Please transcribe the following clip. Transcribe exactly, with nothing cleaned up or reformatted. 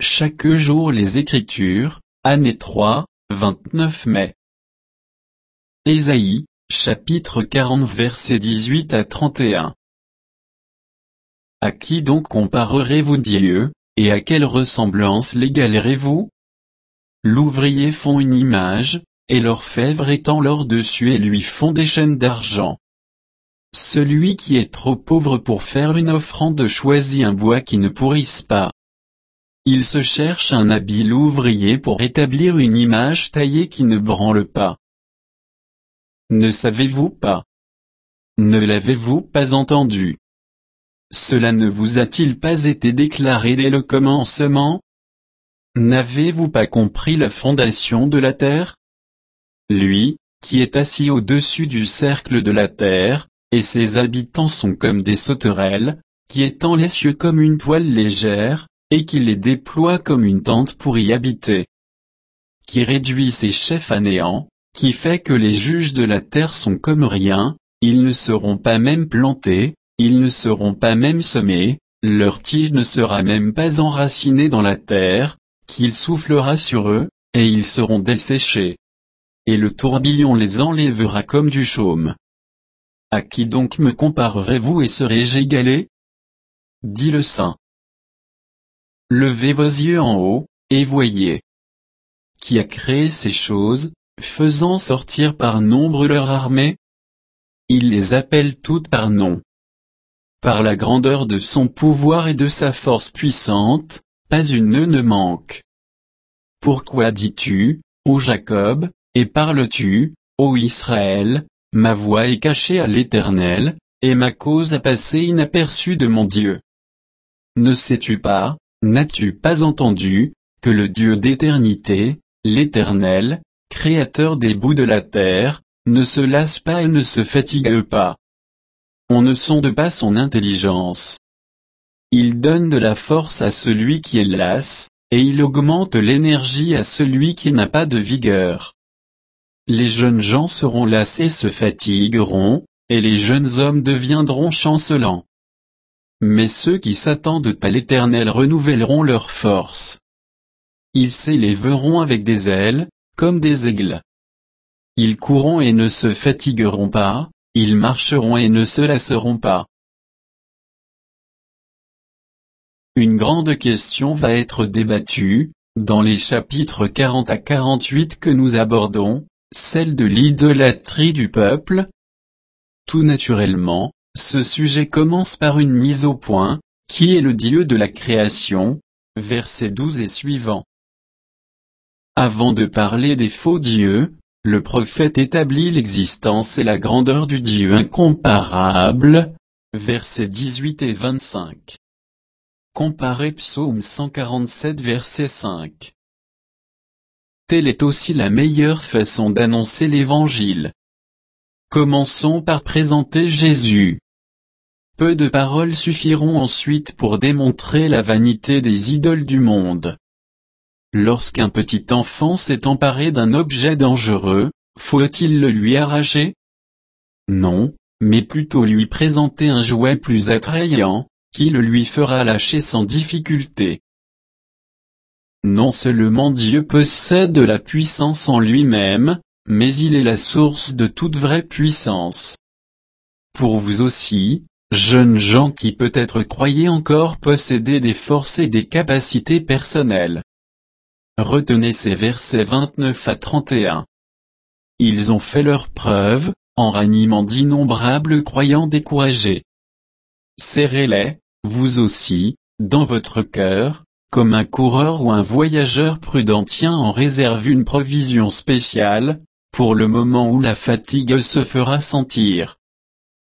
chaque jour les Écritures, année trois, vingt-neuf mai. Ésaïe, chapitre quarante versets dix-huit à trente et un. À qui donc comparerez-vous Dieu, et à quelle ressemblance l'égalerez-vous? L'ouvrier fond une image, et l'orfèvre étend l'or dessus et lui font des chaînes d'argent. Celui qui est trop pauvre pour faire une offrande choisit un bois qui ne pourrisse pas. Il se cherche un habile ouvrier pour établir une image taillée qui ne branle pas. Ne savez-vous pas? Ne l'avez-vous pas entendu? Cela ne vous a-t-il pas été déclaré dès le commencement? N'avez-vous pas compris la fondation de la terre? Lui, qui est assis au-dessus du cercle de la terre, et ses habitants sont comme des sauterelles, qui étend les cieux comme une toile légère, et qui les déploie comme une tente pour y habiter. Qui réduit ses chefs à néant, qui fait que les juges de la terre sont comme rien, ils ne seront pas même plantés, ils ne seront pas même semés, leur tige ne sera même pas enracinée dans la terre, qu'il soufflera sur eux, et ils seront desséchés. Et le tourbillon les enlèvera comme du chaume. À qui donc me comparerez-vous et serai-je égalé? Dit le Saint. Levez vos yeux en haut, et voyez. Qui a créé ces choses, faisant sortir par nombre leur armée? Il les appelle toutes par nom. Par la grandeur de son pouvoir et de sa force puissante, pas une ne manque. Pourquoi dis-tu, ô Jacob, et parles-tu, ô Israël, ma voix est cachée à l'Éternel, et ma cause a passé inaperçue de mon Dieu? Ne sais-tu pas, n'as-tu pas entendu, que le Dieu d'éternité, l'Éternel, créateur des bouts de la terre, ne se lasse pas et ne se fatigue pas? On ne sonde pas son intelligence. Il donne de la force à celui qui est las, et il augmente l'énergie à celui qui n'a pas de vigueur. Les jeunes gens seront lassés et se fatigueront, et les jeunes hommes deviendront chancelants. Mais ceux qui s'attendent à l'Éternel renouvelleront leur force. Ils s'élèveront avec des ailes, comme des aigles. Ils courront et ne se fatigueront pas, ils marcheront et ne se lasseront pas. Une grande question va être débattue, dans les chapitres quarante à quarante-huit que nous abordons, celle de l'idolâtrie du peuple. Tout naturellement, ce sujet commence par une mise au point, qui est le Dieu de la création, versets douze et suivants. Avant de parler des faux dieux, le prophète établit l'existence et la grandeur du Dieu incomparable, versets dix-huit et vingt-cinq. Comparez Psaume cent quarante-sept verset cinq. Telle est aussi la meilleure façon d'annoncer l'Évangile. Commençons par présenter Jésus. Peu de paroles suffiront ensuite pour démontrer la vanité des idoles du monde. Lorsqu'un petit enfant s'est emparé d'un objet dangereux, faut-il le lui arracher? Non, mais plutôt lui présenter un jouet plus attrayant, qui le lui fera lâcher sans difficulté. Non seulement Dieu possède la puissance en lui-même, mais il est la source de toute vraie puissance. Pour vous aussi, jeunes gens qui peut-être croyez encore posséder des forces et des capacités personnelles. Retenez ces versets vingt-neuf à trente et un. Ils ont fait leur preuve, en ranimant d'innombrables croyants découragés. Serrez-les, vous aussi, dans votre cœur, comme un coureur ou un voyageur prudent tient en réserve une provision spéciale, pour le moment où la fatigue se fera sentir.